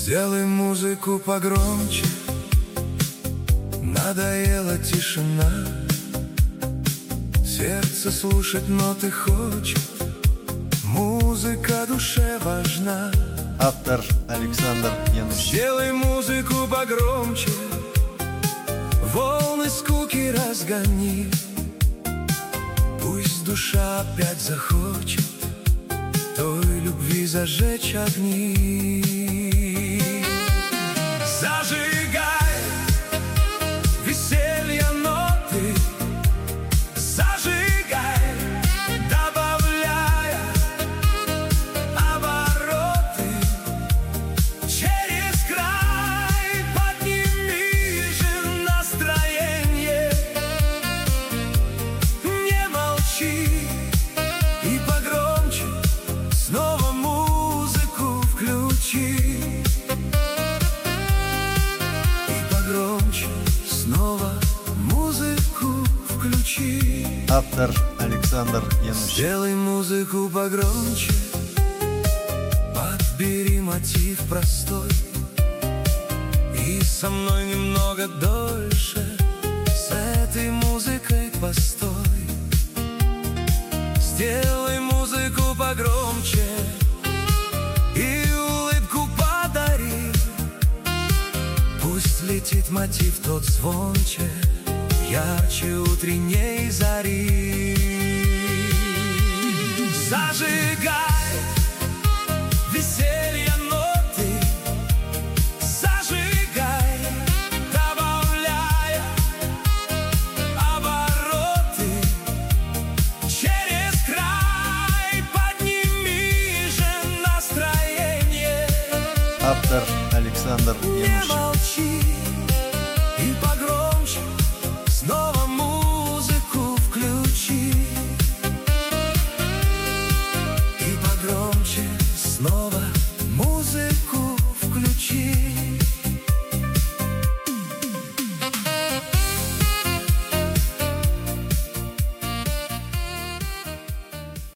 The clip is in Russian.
Сделай музыку погромче, надоела тишина. Сердце слушать ноты хочет, музыка душе важна. Автор Александр Януш. Сделай музыку погромче, волны скуки разгони. Пусть душа опять захочет той любви зажечь огни. Зажигай веселья ноты, зажигай, добавляя обороты. Через край подними же настроение. Не молчи и погромче снова музыку включи. Громче снова музыку включи. Автор Александр Януш. Сделай музыку погромче, подбери мотив простой и со мной немного дольше с этой музыкой постой. Сделай музыку погромче и улыбку подари. Пусть летит мотив тот звонче, ярче утренней зари. Зажигай веселья ноты, зажигай, добавляя обороты. Через край подними же настроение. Автор Александр Не Януш. молчи